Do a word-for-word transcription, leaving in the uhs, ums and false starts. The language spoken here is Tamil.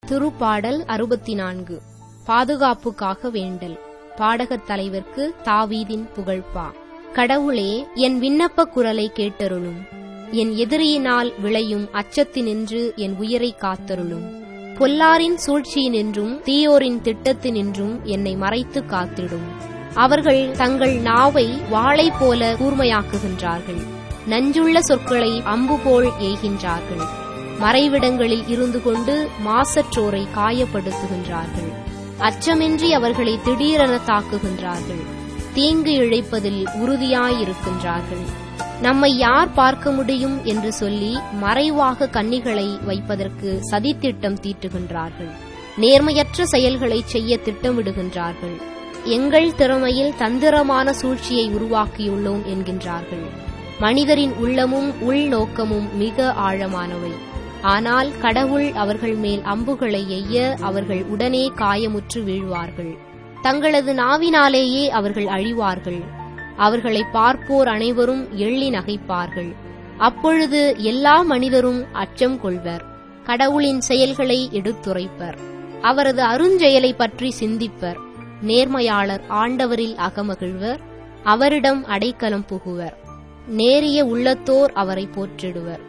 திருப்பாடல் அறுபத்தி நான்கு. பாதுகாப்புக்காக வேண்டல். பாடகத் தலைவர்க்கு தாவீதின் புகழ்பா. கடவுளே, என் விண்ணப்பக் குரலை கேட்டருளும். என் எதிரியினால் விளையும் அச்சத்தினின்று என் உயிரை காத்தருளும். பொல்லாரின் சூழ்ச்சியினின்றும் தீயோரின் திட்டத்தினின்றும் என்னை மறைத்து காத்திடும். அவர்கள் தங்கள் நாவை வாளை போல கூர்மையாக்குகின்றார்கள். நஞ்சுள்ள சொற்களை அம்புபோல் ஏய்கின்றார்கள். மறைவிடங்களில் இருந்து கொண்டு மாசற்றோரை காயப்படுத்துகின்றார்கள். அச்சமின்றி அவர்களை திடீரென தாக்குகின்றார்கள். தீங்கு இழைப்பதில் உறுதியாயிருக்கின்றார்கள். நம்மை யார் பார்க்க முடியும் என்று சொல்லி மறைவாக கண்ணிகளை வைப்பதற்கு சதித்திட்டம் தீட்டுகின்றார்கள். நேர்மையற்ற செயல்களை செய்ய திட்டமிடுகின்றார்கள். எங்கள் திறமையில் தந்திரமான சூழ்ச்சியை உருவாக்கியுள்ளோம் என்கின்றார்கள். மனிதரின் உள்ளமும் உள்நோக்கமும் மிக ஆழமானவை. ஆனால் கடவுள் அவர்கள் மேல் அம்புகளை எய்ய அவர்கள் உடனே காயமுற்று வீழ்வார்கள். தங்களது நாவினாலேயே அவர்கள் அழிவார்கள். அவர்களை பார்ப்போர் அனைவரும் எள்ளி நகைப்பார்கள். அப்பொழுது எல்லா மனிதரும் அச்சம் கொள்வர். கடவுளின் செயல்களை எடுத்துரைப்பர். அவரது அருஞ்செயலை பற்றி சிந்திப்பர். நேர்மையாளர் ஆண்டவரில் அகமகிழ்வர். அவரிடம் அடைக்கலம் புகுவர். நேரிய உள்ளத்தோர் அவரை போற்றிடுவர்.